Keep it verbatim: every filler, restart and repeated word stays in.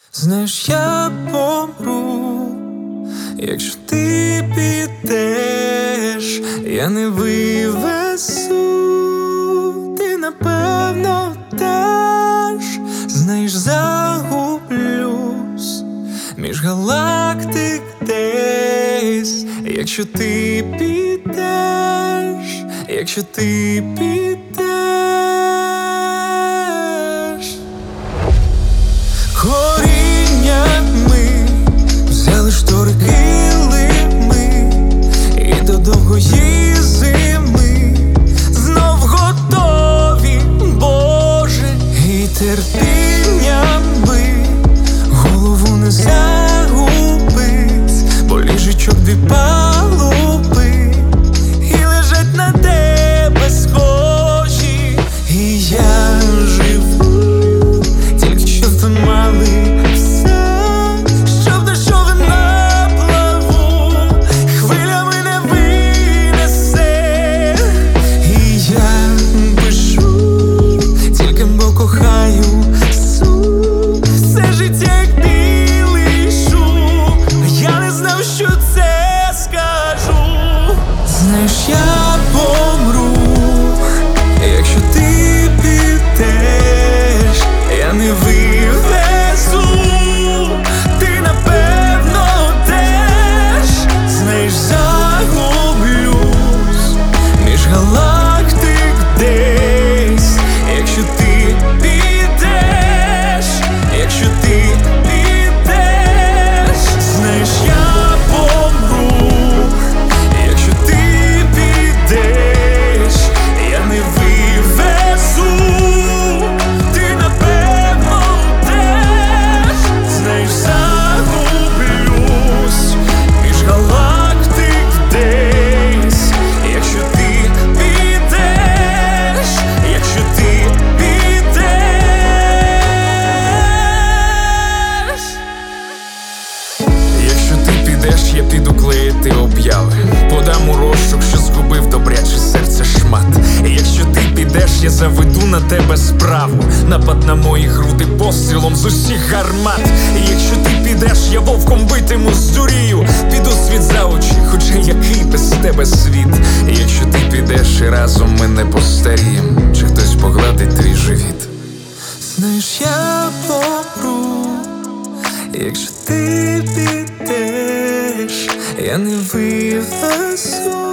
Знаєш, я помру, якщо ти підеш, я не вивезу, ти напевно теж. Знаєш, загублюсь між галактик десь, якщо ти підеш, якщо ти підеш. Коріннями взяли штори, килими, і до довгої зими знов готові, Боже, і терпінням би голову не загубить, бо ліжечок дві палуби і лежать на тебе схожі, і я живу, тільки що мали все, щоб до човен на плаву хвилями не винесе. І я пишу, тільки бо кохаю су, все життя як білий шум, а я не знав, що це скажу. Знаєш, я помру, якщо ти підеш, я не вивезу, ти напевно теж. Знаєш, загублюсь між галактик десь, якщо ти підеш, якщо ти підеш. Знаєш, я помру, якщо ти підеш, я не вивезу, ти напевно теж. Знаєш, загублюсь між галактик десь, якщо ти підеш, якщо ти підеш. Якщо ти підеш, я піду клеїти об'яви, подам у розшук, що згубив добряче серце шмат. І якщо ти підеш, я заведу на тебе справу, напад на мої груди пострілом з усіх гармат. І якщо ти підеш, я вовком битиму здурію, піду світ за очі, хоча який без тебе світ. І якщо ти підеш, і разом ми не постарієм, чи хтось погладить твій живіт. Знаєш, я помру, якщо ти підеш, я не вивезу.